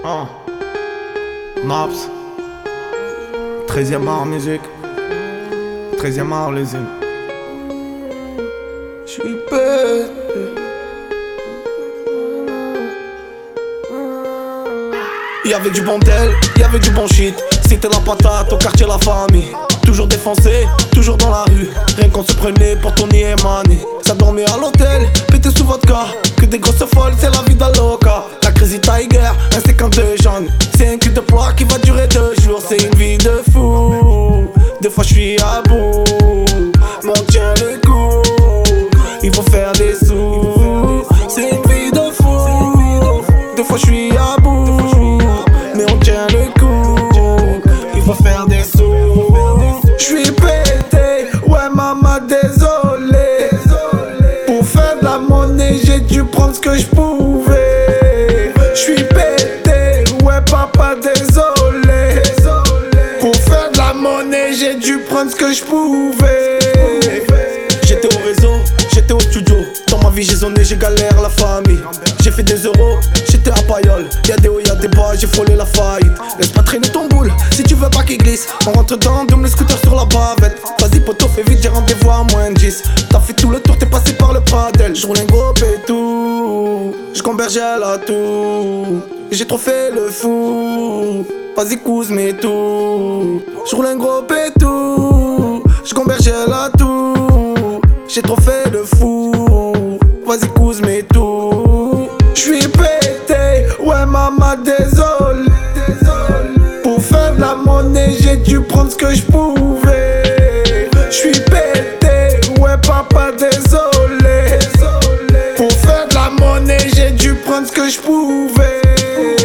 Ah. Naps 13e art musique, 13e art les îles. J'suis bête. Y'avait du bon tel, y'avait du bon shit. C'était la patate au quartier la famille. Toujours défoncé, toujours dans la rue. Rien qu'on se prenait pour Tony et Mani. Ça dormait à l'hôtel, pété sous vodka. Que des grosses folles, c'est la vie d'Aloca. La Crazy Tiger, un 52 jaunes. C'est un cul de poids qui va durer 2 jours. C'est une vie de fou. Des fois j'suis à bout, mais on tient le coup. Il faut faire des sous. C'est une vie de fou. Des fois j'suis à bout, mais on tient le coup. Il faut faire des sous. J'suis pété, ouais maman désolé. Pour faire de la monnaie j'ai dû prendre ce que j'pouvais. J'suis pété, ouais papa désolé. Pour faire de la monnaie j'ai dû prendre ce que j'pouvais. J'étais au réseau, j'étais au studio. Dans ma vie j'ai zoné, j'ai galère la famille. J'ai fait des euros, j'étais à Payolle. Y'a des hauts, y'a des bas, j'ai frôlé la faillite. Laisse pas traîner ton boule, si tu veux pas qu'il glisse. On rentre dedans, double les scooters sur la bavette. Vas-y poto, fais vite, j'ai rendez-vous à moins de 10. T'as fait tout le tour, t'es passé par le Pradel. J'roule un gros pétou, j'comberge à la tour. J'ai trop fait le fou, vas-y couse mes tout. J'roule un gros pétou, j'comberge à la tour. J'ai trop fait le fou, vas-y couse mes tout. J'suis pété, ouais maman désolé. Pour faire de la monnaie j'ai dû prendre ce que j'pouvais. J'suis pété, ouais papa désolé. Pour faire de la monnaie j'ai dû prendre ce que j'pouvais.